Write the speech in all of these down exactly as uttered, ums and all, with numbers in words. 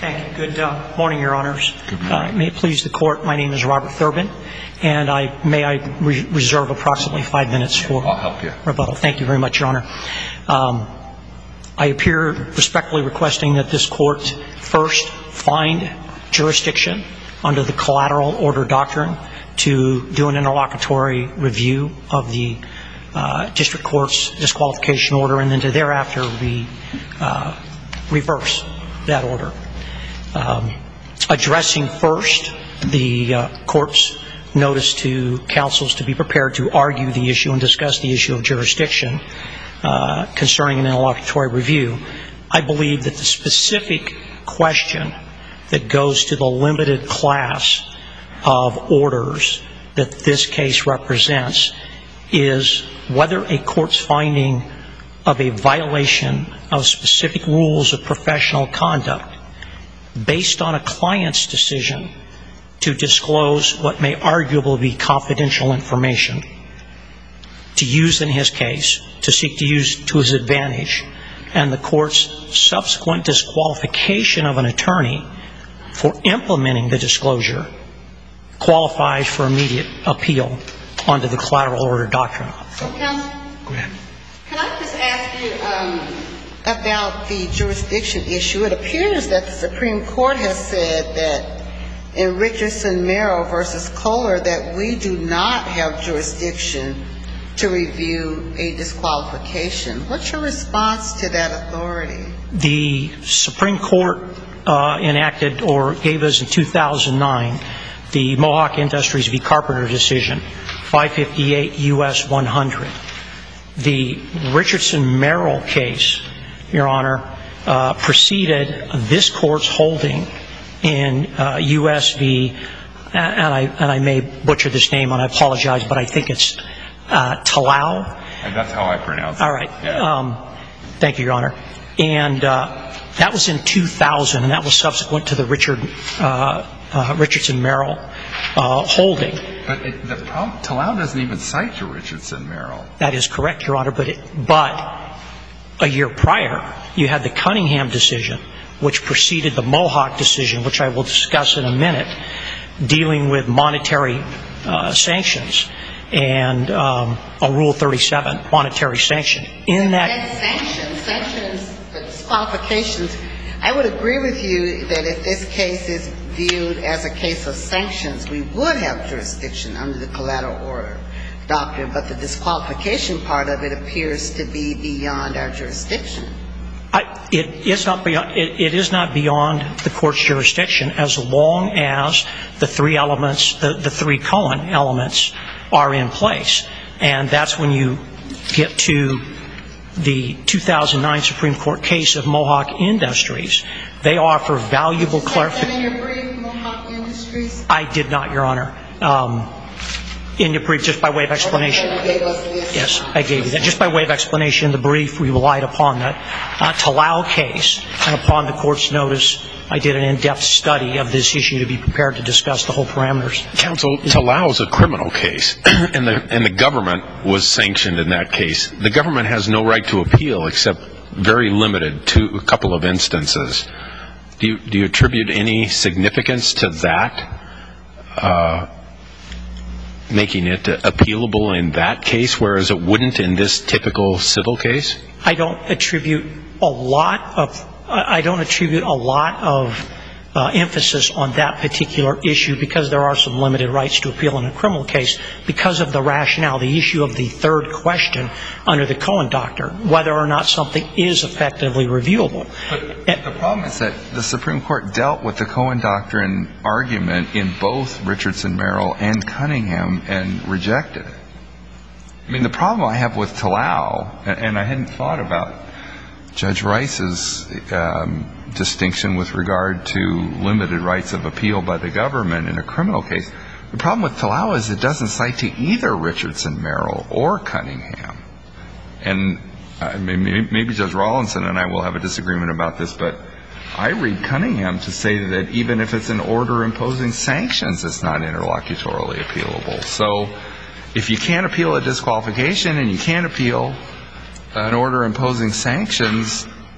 Thank you. Good uh, morning, Your Honors. Good morning. Uh, may it please the Court, my name is Robert Thurbin, and I may I re- reserve approximately five minutes for I'll help you. rebuttal. Thank you very much, Your Honor. Um, I appear respectfully requesting that this Court first find jurisdiction under the collateral order doctrine to do an interlocutory review of the uh, district court's disqualification order, and then to thereafter re, uh, reverse that order. Um, addressing first the uh, court's notice to counsels to be prepared to argue the issue and discuss the issue of jurisdiction uh, concerning an interlocutory review, I believe that the specific question that goes to the limited class of orders that this case represents is whether a court's finding of a violation of specific rules of professional conduct based on a client's decision to disclose what may arguably be confidential information, to use in his case, to seek to use to his advantage, and the court's subsequent disqualification of an attorney for implementing the disclosure qualifies for immediate appeal under the collateral order doctrine. So, counsel, go ahead. Can I just ask you um, about the jurisdiction issue? It appears that the Supreme Court has said that in Richardson-Merrill versus Kohler that we do not have jurisdiction to review a disqualification. What's your response to that authority? The Supreme Court uh, enacted or gave us in two thousand nine the Mohawk Industries v. Carpenter decision, five fifty-eight U S one hundred. The Richardson-Merrill case, Your Honor, uh, preceded this court's holding in uh, U S v. And I and I may butcher this name, and I apologize, but I think it's uh, Talao. And that's how I pronounce it. All right. Yeah. Um, thank you, Your Honor. And uh, that was in two thousand, and that was subsequent to the Richard uh, uh, Richardson-Merrill uh, holding. But it, the problem, Talao doesn't even cite to Richardson-Merrill. That is correct, Your Honor. But it, but a year prior, you had the Cunningham decision, which preceded the Mohawk decision, which I will discuss in a minute, dealing with monetary uh, sanctions and um, a Rule thirty-seven monetary sanction. In that, and sanctions, sanctions, disqualifications. I would agree with you that if this case is viewed as a case of sanctions, we would have jurisdiction under the collateral order doctrine, but the disqualification part of it appears to be beyond our jurisdiction. I, it is not beyond. It, it is not beyond the court's jurisdiction as long as the three elements, the, the three Cohen elements, are in place, and that's when you get to the two thousand nine Supreme Court case of Mohawk Industries. They offer valuable clarification. Did you say that in your brief, Mohawk Industries? I did not, Your Honor. Um, in your brief, just by way of explanation. Oh, you gave us this. Yes, I gave you that. Just by way of explanation, in the brief, we relied upon the uh, Talao case, and upon the court's notice, I did an in-depth study of this issue to be prepared to discuss the whole parameters. Counsel, Talao is a criminal case, and the and the government was sanctioned in that case. The government has no right to appeal except very limited to a couple of instances. Do you, do you attribute any significance to that, uh, making it appealable in that case, whereas it wouldn't in this typical civil case? I don't attribute a lot of I don't attribute a lot of uh, emphasis on that particular issue because there are some limited rights to appeal in a criminal case because of the rationale, the issue of the third question under the Cohen doctrine, whether or not something is effectively reviewable. But and, the problem is that the Supreme Court dealt with the Cohen doctrine argument in both Richardson-Merrill and Cunningham and rejected it. I mean, the problem I have with Talao, and, and I hadn't thought about Judge Rice's um, distinction with regard to limited rights of appeal by the government in a criminal case. The problem with Talao is it doesn't cite to either Richardson-Merrill or Cunningham. And uh, maybe, maybe Judge Rawlinson and I will have a disagreement about this, but I read Cunningham to say that even if it's an order imposing sanctions, it's not interlocutorily appealable. So if you can't appeal a disqualification and you can't appeal an order imposing sanctions,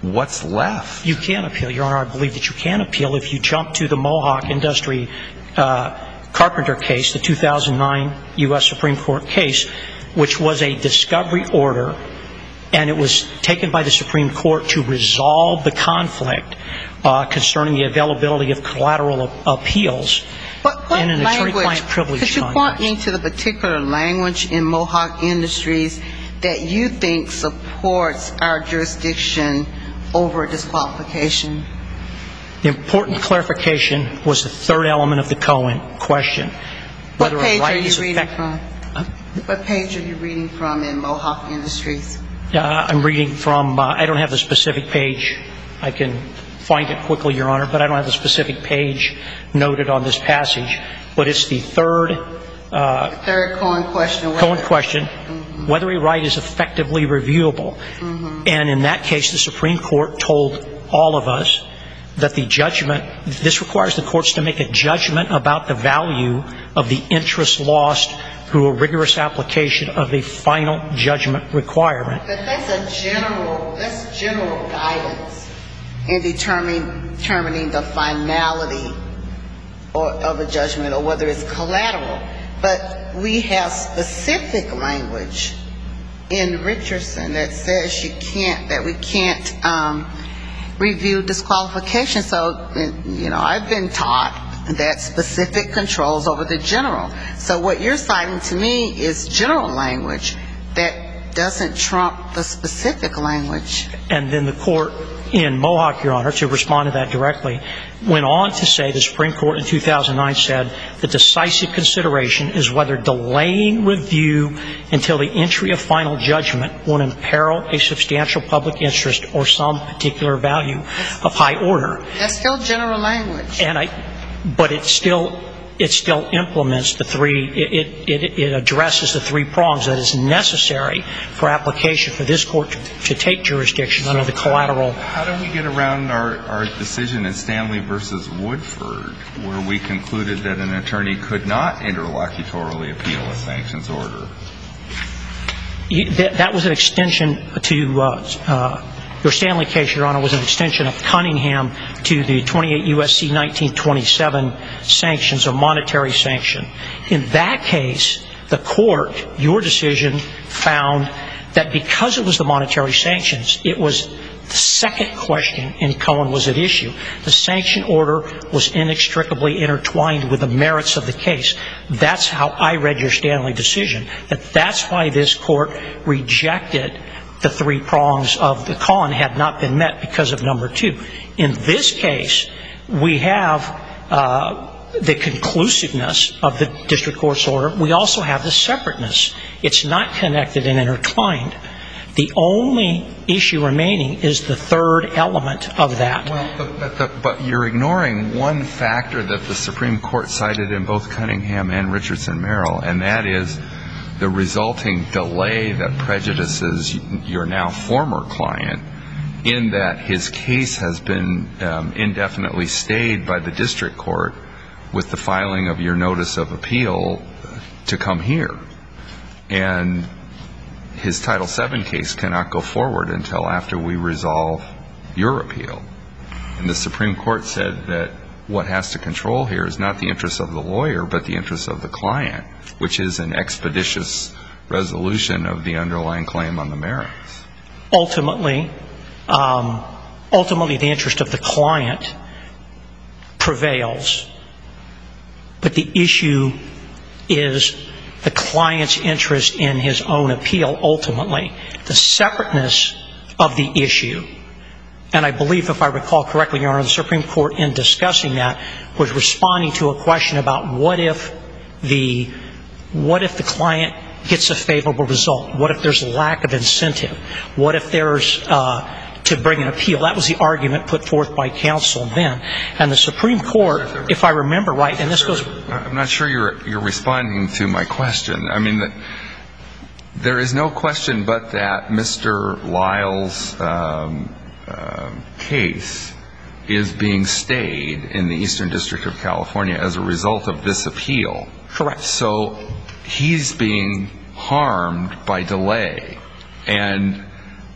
what's left? You can appeal, Your Honor. I believe that you can appeal if you jump to the Mohawk Industry uh, Carpenter case, the two thousand nine U S Supreme Court case, which was a discovery order, and it was taken by the Supreme Court to resolve the conflict uh, concerning the availability of collateral appeals What, what in an language, attorney-client privilege could you context. point me to the particular language in Mohawk Industries that you think supports our jurisdiction over disqualification? The important clarification was the third element of the Cohen question. What Whether a page are right you is reading effect- from? What page are you reading from in Mohawk Industries? Uh, I'm reading from, uh, I don't have the specific page. I can find it quickly, Your Honor, but I don't have the specific page noted on this passage. But it's the third uh, The third Cohen question. Cohen question, mm-hmm. whether a right is effectively reviewable. Mm-hmm. And in that case, the Supreme Court told all of us that the judgment, this requires the courts to make a judgment about the value of the interest lost through a rigorous application of a final judgment requirement. But that's a general, that's general guidance in determining, determining the finality or, of a judgment or whether it's collateral. But we have specific language in Richardson that says you can't, that we can't um, review disqualification. So, you know, I've been taught that specific controls over the general. So what you're citing to me is general language that doesn't trump the specific language. And then the court in Mohawk, Your Honor, to respond to that directly, went on to say, the Supreme Court in two thousand nine said, the decisive consideration is whether delaying review until the entry of final judgment will imperil a substantial public interest or some particular value of high order. That's still general language. And I, but it still, it still implements the three, it, it, it addresses the three prongs that is necessary for application for this court to, to take jurisdiction under the collateral. How do we get around our, our decision in Stanley versus Woodford, where we concluded that an attorney could not interlocutorily appeal a sanctions order? That, that was an extension to, uh, uh, your Stanley case, Your Honor, was an extension of Cunningham to the twenty-eight U S C nineteen twenty-seven sanctions, a monetary sanction. In that case, the court, your decision, found that because it was the monetary sanctions, it was the second question in Cohen was at issue. The sanction order was inextricably intertwined with the merits of the case. That's how I read your Stanley decision, that that's why this court rejected the three prongs of the Cohen had not been met because of number two. In this case, we have uh, the conclusiveness of the district court's order. We also have the separateness. It's not connected and intertwined. The only issue remaining is the third element of that. Well, but, but, the, but you're ignoring one factor that the Supreme Court cited in both Cunningham and Richardson-Merrill, and that is the resulting delay that prejudices your now former client, in that his case has been um, indefinitely stayed by the district court with the filing of your notice of appeal to come here. And his Title seven case cannot go forward until after we resolve your appeal. And the Supreme Court said that what has to control here is not the interests of the lawyer, but the interests of the client, which is an expeditious resolution of the underlying claim on the merits. Ultimately, um, ultimately the interest of the client prevails, but the issue is the client's interest in his own appeal ultimately. The separateness of the issue, and I believe, if I recall correctly, Your Honor, the Supreme Court in discussing that was responding to a question about what if the, what if the client gets a favorable result? What if there's a lack of incentive? What if there's, uh, to bring an appeal? That was the argument put forth by counsel then. And the Supreme Court, if I remember right, and this goes... I'm not sure you're, you're responding to my question. I mean, the, there is no question but that Mister Lyle's um, uh, case is being stayed in the Eastern District of California as a result of this appeal. Correct. So he's being harmed by delay. And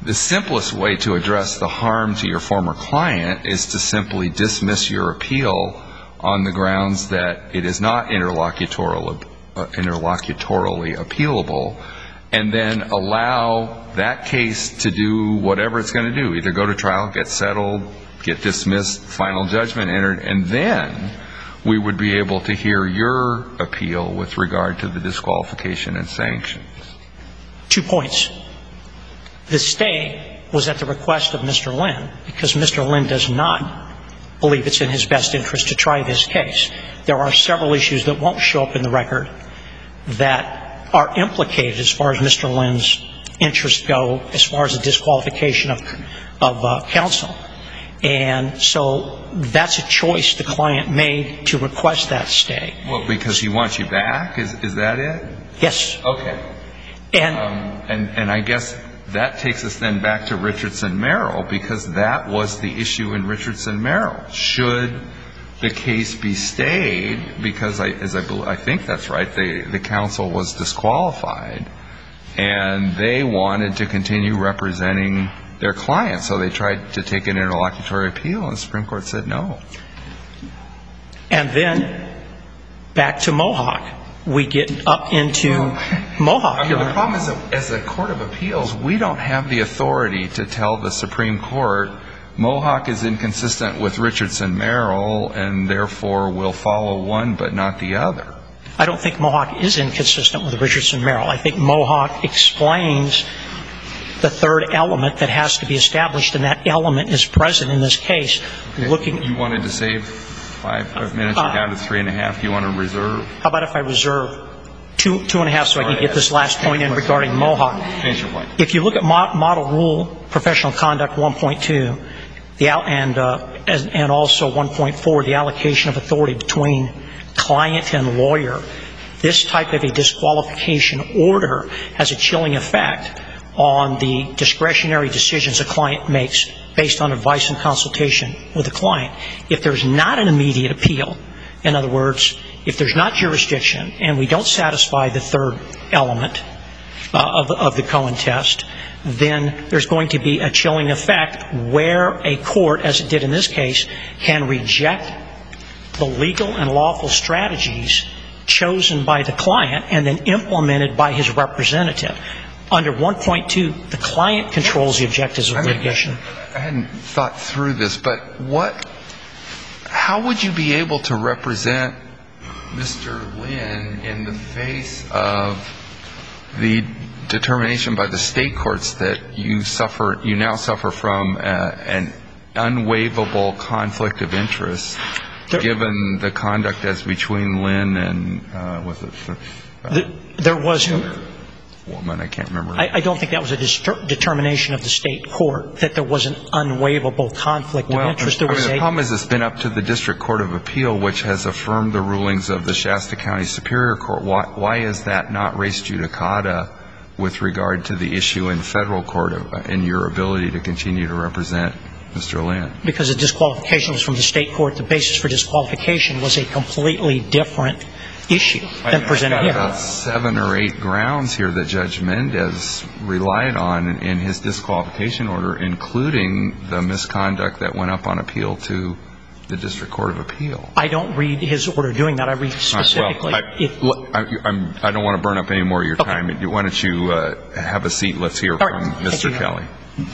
the simplest way to address the harm to your former client is to simply dismiss your appeal on the grounds that it is not interlocutory, uh, interlocutorily appealable, and then allow that case to do whatever it's going to do, either go to trial, get settled, get dismissed, final judgment entered, and then we would be able to hear your appeal with regard to the disqualification and sanctions. Two points. The stay was at the request of Mister Lynn, because Mister Lynn does not believe it's in his best interest to try this case. There are several issues that won't show up in the record that are implicated as far as Mister Lynn's interests go, as far as the disqualification of, of uh, counsel. And so that's a choice the client made to request that stay. Well, because he wants you back? Is, is that it? Yes. Okay. And, um, and, and I guess that takes us then back to Richardson-Merrill, because that was the issue in Richardson-Merrill. Should the case be stayed, because I, as I, I think that's right, they, the counsel was disqualified, and they wanted to continue representing their client, so they tried to take an interlocutory appeal, and the Supreme Court said no. And then back to Mohawk. We get up into well, Mohawk. I mean, the problem is that as a court of appeals, we don't have the authority to tell the Supreme Court Mohawk is inconsistent with Richardson-Merrill, and therefore will follow one but not the other. I don't think Mohawk is inconsistent with Richardson-Merrill. I think Mohawk explains the third element that has to be established, and that element is present in this case. Okay. Looking, you wanted to save five minutes. You're uh, down to three and a half. You want to reserve? How about if I reserve two two and a half so I can get this last point in regarding Mohawk? Finish your point. If you look at Model Rule Professional Conduct one point two, the and uh, and also one point four, the allocation of authority between client and lawyer, this type of a disqualification order has a chilling effect on the discretionary decisions a client makes based on advice and consultation with the client. If there's not an immediate appeal, in other words, if there's not jurisdiction and we don't satisfy the third element uh, of, of the Cohen test, then there's going to be a chilling effect where a court, as it did in this case, can reject the legal and lawful strategies chosen by the client and then implemented by his representative. Under one point two, the client controls the objectives of litigation. I, mean, I hadn't thought through this, but what, how would you be able to represent Mister Lynn in the face of the determination by the state courts that you suffer, you now suffer from uh, an unwaivable conflict of interest, there, given the conduct as between Lynn and uh, was it? Uh, the, there was. Woman, I can't remember. I, I don't think that was a distur- determination of the state court that there was an unwaivable conflict well, of interest. There I was mean, the a problem is it's been up to the District Court of Appeal, which has affirmed the rulings of the Shasta County Superior Court. Why, why is that not res judicata with regard to the issue in federal court of, uh, in your ability to continue to represent Mister Lynn? Because the disqualification was from the state court. The basis for disqualification was a completely different issue than presented here. I've got about seven or eight grounds here that Judge Mendez relied on in, in his disqualification order, including the misconduct that went up on appeal to the District Court of Appeal. I don't read his order doing that. I read specifically. Right, well, I, if, I, I'm, I don't want to burn up any more of your okay. time. Why don't you uh, have a seat? Let's hear All from right. Mister You, Kelly.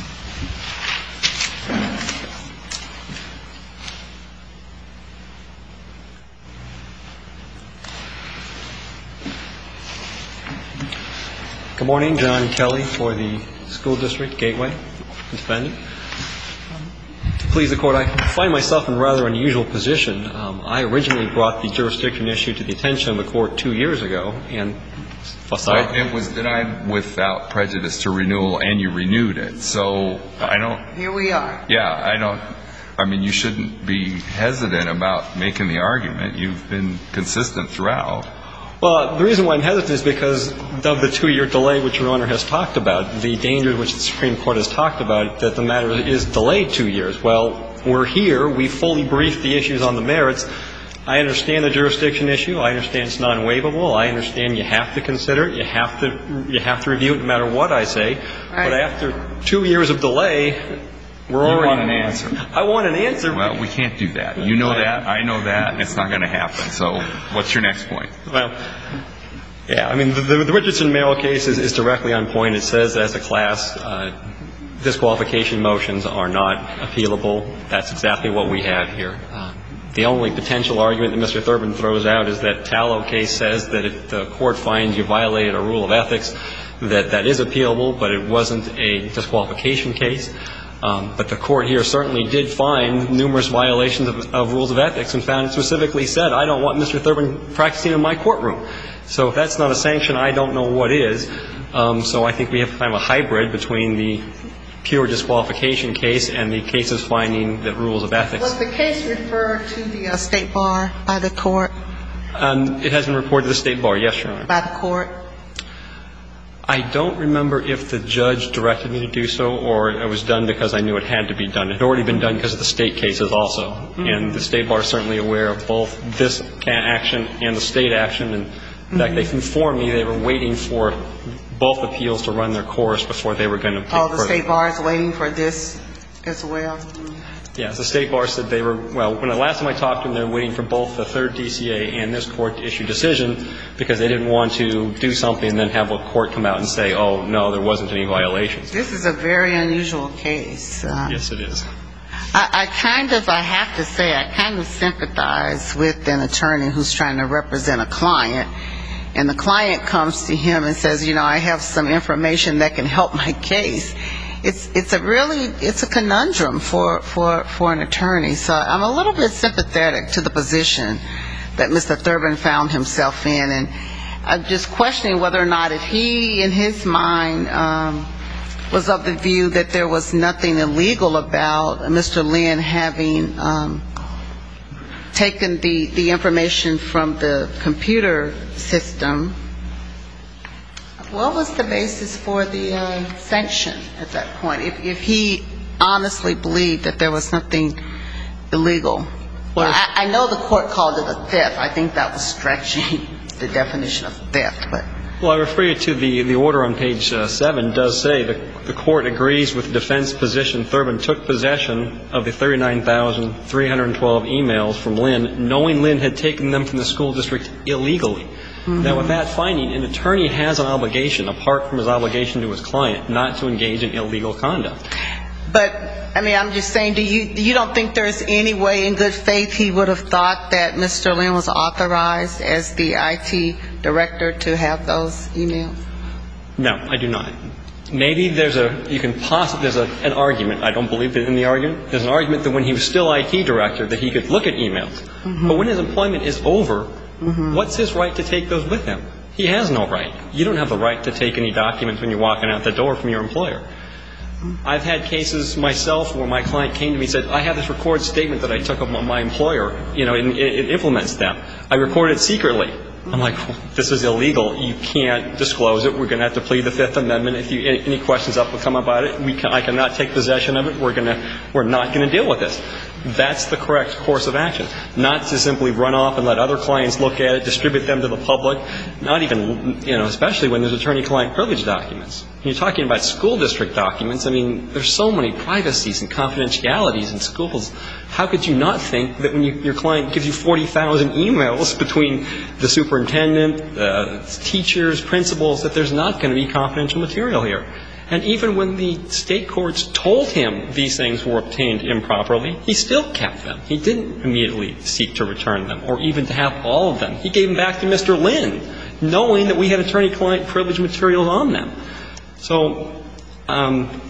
Good morning, John Kelly for the School District Gateway defendant. To please the court, I find myself in a rather unusual position. Um, I originally brought the jurisdiction issue to the attention of the court two years ago, and so it was denied without prejudice to renewal, and you renewed it. So I don't. Here we are. Yeah, I don't. I mean, you shouldn't be hesitant about making the argument. You've been consistent throughout. Well, the reason why I'm hesitant is because of the two-year delay which Your Honor has talked about, the danger which the Supreme Court has talked about, that the matter is delayed two years. Well, we're here. We fully briefed the issues on the merits. I understand the jurisdiction issue. I understand it's non-waivable. I understand you have to consider it. You have to you have to review it no matter what I say. Right. But after two years of delay, we're already... You want an answer. I want an answer. Well, we can't do that. You know that. I know that. And it's not going to happen. So what's your next point? Well, yeah, I mean, the, the Richardson-Merrill case is, is directly on point. It says as a class, uh, disqualification motions are not appealable. That's exactly what we have here. Um, The only potential argument that Mister Thurman throws out is that Tallow case says that if the court finds you violated a rule of ethics, that that is appealable, but it wasn't a disqualification case. Um, but the court here certainly did find numerous violations of, of rules of ethics and found it specifically said, I don't want Mister Thurman practicing in my courtroom. So if that's not a sanction, I don't know what is. Um, so I think we have kind of a hybrid between the pure disqualification case and the cases finding that rules of ethics. Was the case referred to the uh, State Bar by the court? Um, it has been reported to the State Bar, yes, Your Honor. By the court? I don't remember if the judge directed me to do so or it was done because I knew it had to be done. It had already been done because of the state cases also. Mm-hmm. And the State Bar is certainly aware of both this action and the state action. And in mm-hmm. fact, they informed me they were waiting for both appeals to run their course before they were going to take Oh, the further. State Bar is waiting for this as well? Yes, the State Bar said they were, well, when the last time I talked to them, they were waiting for both the third D C A and this court to issue decision because they didn't want to do something and then have a court come out and say, oh, no, there wasn't any violations. This is a very unusual case. Uh, yes, it is. I, I kind of, I have to say, I kind of sympathize with an attorney who's trying to represent a client. And the client comes to him and says, you know, I have some information that can help my case. It's it's a really, it's a conundrum for, for, for an attorney. So I'm a little bit sympathetic to the position that Mister Thurman found himself in. And I'm just questioning whether or not if he, in his mind, um, was of the view that there was nothing illegal about Mister Lynn having um, taken the, the information from the computer system. What was the basis for the uh, sanction at that point, if, if he honestly believed that there was nothing illegal? Well, I, I know the court called it a theft. I think that was stretching the definition of theft. But well, I refer you to the, the order on page uh, seven does say that the court agrees with the defense position. Thurman took possession of the thirty-nine thousand three hundred twelve emails from Lynn, knowing Lynn had taken them from the school district illegally. Mm-hmm. Now, with that finding, an attorney has an obligation, apart from his obligation to his client, not to engage in illegal conduct. But, I mean, I'm just saying, do you you don't think there's any way in good faith he would have thought that Mister Lynn was authorized as the I T director to have those emails? No, I do not. Maybe there's a, you can possibly, there's a, an argument, I don't believe it in the argument, there's an argument that when he was still I T director that he could look at emails. Mm-hmm. But when his employment is over, mm-hmm. what's his right to take those with him? He has no right. You don't have the right to take any documents when you're walking out the door from your employer. I've had cases myself where my client came to me and said, I have this recorded statement that I took of my employer, you know, and it implements them. I recorded it secretly. I'm like, well, this is illegal. You can't disclose it. We're going to have to plead the Fifth Amendment. If you, any questions up will come about it, we can, I cannot take possession of it. We're going to, we're not going to deal with this. That's the correct course of action. Not to simply run off and let other clients look at it, distribute them to the public. Not even, you know, especially when there's attorney-client privilege documents. When you're talking about school district documents, I mean, there's so many privacies and confidentialities in schools. How could you not think that when you, your client gives you forty thousand emails between the superintendent, uh, teachers, principals, that there's not going to be confidential material here? And even when the state courts told him these things were obtained improperly, he still kept them. He didn't immediately seek to return them or even to have all of them. He gave them back to Mister Lynn, knowing that we had attorney-client privilege materials on them. So, um,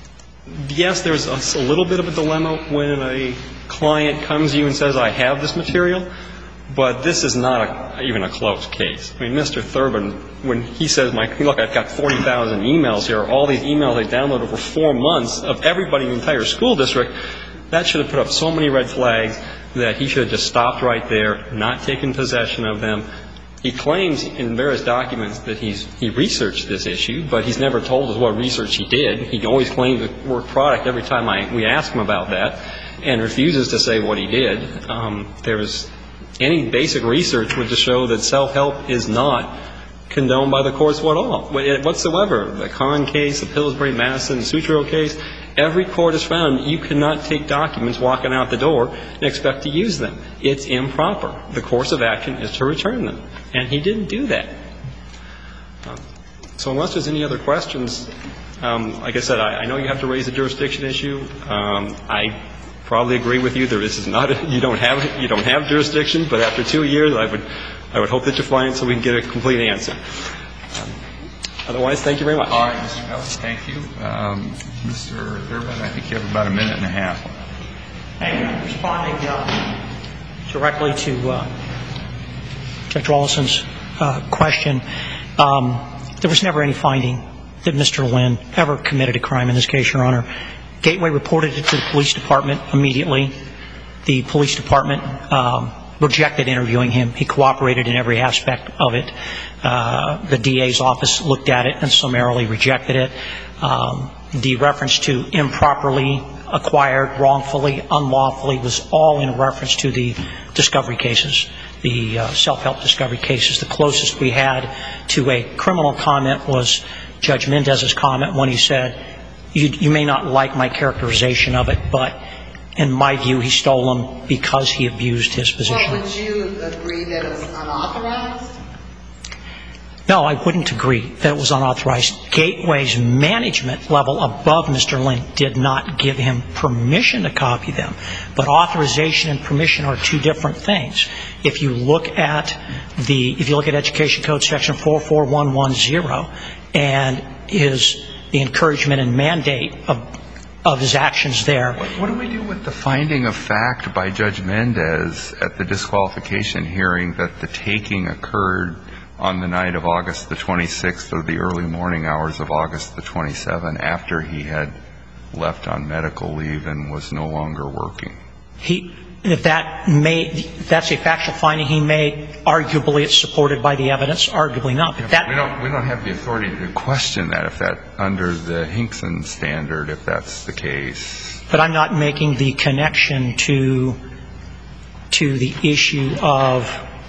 yes, there's a, a little bit of a dilemma when a client comes to you and says, I have this material, but this is not a, even a close case. I mean, Mister Thurman, when he says, my, look, I've got forty thousand emails here, all these emails I downloaded over four months of everybody in the entire school district, that should have put up so many red flags that he should have just stopped right there, not taken possession of them. He claims in various documents that he's, he researched this issue, but he's never told us what research he did. He always claims the work product every time I, we ask him about that and refuses to say what he did. Um, there was any basic research would just show that self-help is not condoned by the courts at all, whatsoever. The Kahn case, the Pillsbury, Madison, Sutro case, every court has found you cannot take documents walking out the door and expect to use them. It's improper. The course of action is to return them. And he didn't do that. Um, so unless there's any other questions, um, like I said, I, I know you have to raise a jurisdiction issue. Um, I probably agree with you that this is not a, you don't have you don't have jurisdiction, but after two years, I would I would hope that you find it so we can get a complete answer. Um, otherwise, thank you very much. All right, Mister Kelly, thank you. Um, Mister Durbin, I think you have about a minute and a half. Thank you. I'm responding uh, directly to uh, Judge Rawlinson's uh, question. Um, there was never any finding that Mister Lynn ever committed a crime in this case, Your Honor. Gateway reported it to the police department immediately. The police department um, rejected interviewing him. He cooperated in every aspect of it. Uh, the D A's office looked at it and summarily rejected it. Um, the reference to improperly acquired, wrongfully, unlawfully was all in reference to the discovery cases, the uh, self-help discovery cases. The closest we had to a criminal comment was Judge Mendez's comment when he said, you, you may not like my characterization of it, but in my view, he stole them because he abused his position. Well, would you agree that it was unauthorized? No, I wouldn't agree that it was unauthorized. Gateway's management level above Mister Lynn did not give him permission to copy them. But authorization and permission are two different things. If you look at the, if you look at Education Code Section four four one one zero and his, the encouragement and mandate of of his actions there. What, what do we do with the finding of fact by Judge Mendez at the disqualification hearing that the taking occurred on the night of August the twenty-sixth or the early morning hours of August the twenty-seventh after he had left on medical leave and was no longer working? He, if that may, if that's a factual finding he made, arguably it's supported by the evidence, arguably not. But that, we don't we don't have the authority to question that if that under the Hinkson standard, if that's the case. But I'm not making the connection to to the issue of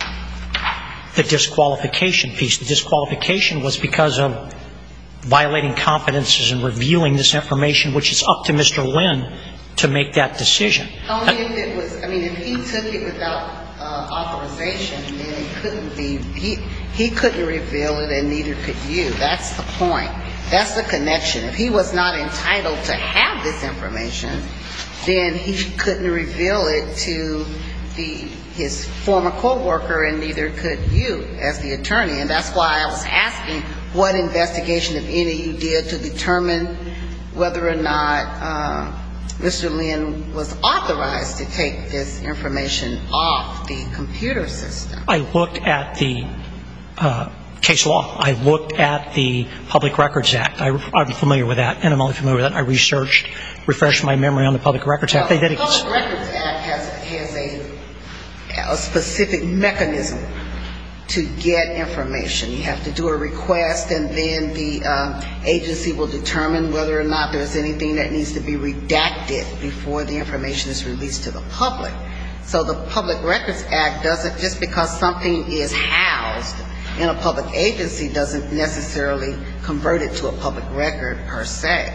the disqualification piece. The disqualification was because of violating confidences and revealing this information, which is up to Mister Lynn to make that decision. Only if it was, I mean, if he took it without uh, authorization, then it couldn't be, he, he couldn't reveal it and neither could you. That's the point. That's the connection. If he was not entitled to have this information, then he couldn't reveal it to the his former co-worker and neither could you as the attorney. And that's why I was asking what investigation, if any, you did to determine whether or not uh, Mister Lynn was authorized to take this information off the computer system. I looked at the uh, case law. I looked at the Public Records Act. I, I'm familiar with that, and I'm only familiar with that. I researched, refreshed my memory on the Public Records Act. Well, they the Public Records Act has, has a, a specific mechanism to get information. You have to do a request, and then the uh, agency will determine whether or not there's anything that needs to be redacted before the information is released to the public. So the Public Records Act doesn't, just because something is housed in a public agency doesn't necessarily convert it to a public record per se.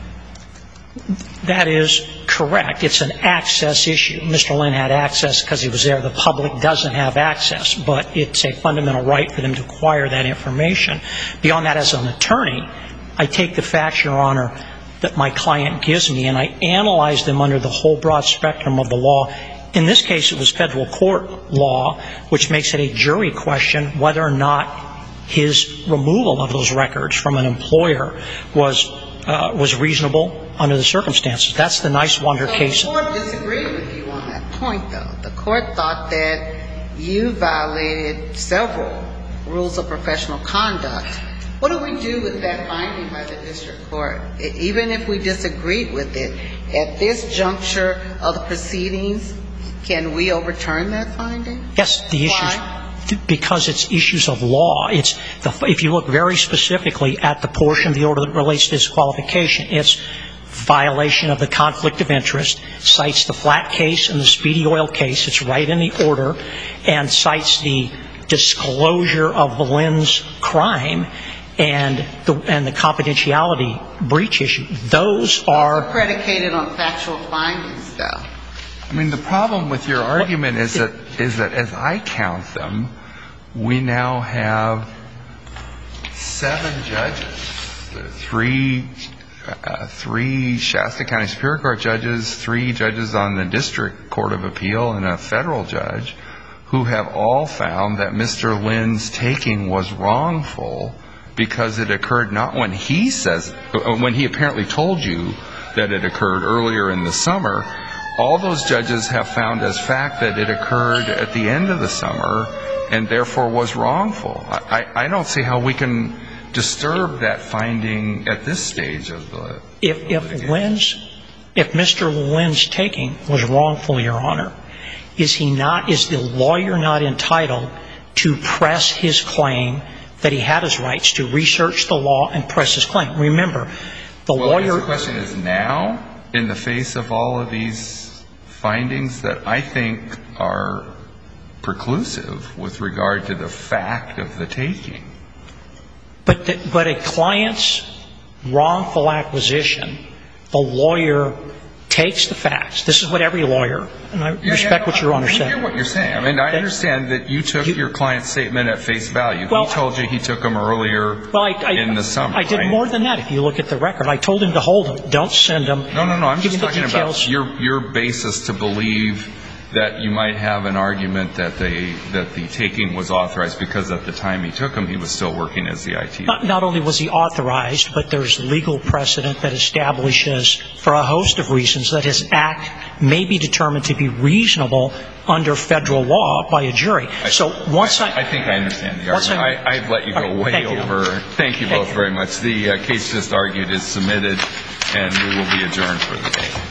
That is correct. It's an access issue. Mister Lynn had access because he was there. The public doesn't have access, but it's a fundamental right for them to acquire that information. Beyond that, as an attorney, I take the facts, Your Honor, that my client gives me, and I analyze them under the whole broad spectrum of the law. In this case, it was federal court law, which makes it a jury question whether or not his removal of those records from an employer was uh, was reasonable under the circumstances. That's the Nice Wonder so case. The court disagreed with you on that point, though. The court thought that you violated several rules of professional conduct. What do we do with that finding by the district court? Even if we disagreed with it, at this juncture of the proceedings, can we overturn that finding? Yes, the issues. Why? Because it's issues of law. It's the, if you look very specifically at the portion of the order that relates to disqualification, it's violation of the conflict of interest, cites the Flatt case and the Speedy Oil case, it's right in the order, and cites the disclosure of the Lynn's crime and the, and the confidentiality breach issue. Those are... Those are predicated on factual findings, though. I mean, the problem with your argument is that, is that as I count them, we now have seven judges, three, uh, three Shasta County Superior Court judges, three judges on the District Court of Appeal, and a federal judge, who have all found that Mister Lynn's taking was wrongful because it occurred not when he says, when he apparently told you that it occurred earlier in the summer. All those judges have found as fact that it occurred at the end of the summer and therefore was wrongful. I, I don't see how we can disturb that finding at this stage of the... If, if Lynn's, if Mister Lynn's taking was wrongful, Your Honor, is he not, is the lawyer not entitled to press his claim that he had his rights to research the law and press his claim? Remember, the well, lawyer... The question is now, in the face of all of these findings that I think are preclusive with regard to the fact of the taking. But the, but a client's wrongful acquisition, the lawyer takes the facts. This is what every lawyer, and I yeah, respect yeah, what Your Honor I said. I hear what you're saying. I mean, I understand that you took you, your client's statement at face value. Well, he told you he took them earlier well, I, I, in the summer. I did right? more than that. If you look at the record, I told him to hold them. Don't send them. No, no, no. I'm Give just me the talking details. about your your basis to believe that you might have an argument that they that the taking was authorized because at the time he took them, he was still working as the I T. Not, not only was he authorized, but there's legal precedent that establishes, for a host of reasons, that his act may be determined to be reasonable under federal law by a jury. So once I... I, I think I understand the once argument. I, I, I've let you go right, way thank over. You. Thank you Thank both you. very much. The uh, case just argued is submitted, and we will be adjourned for the day.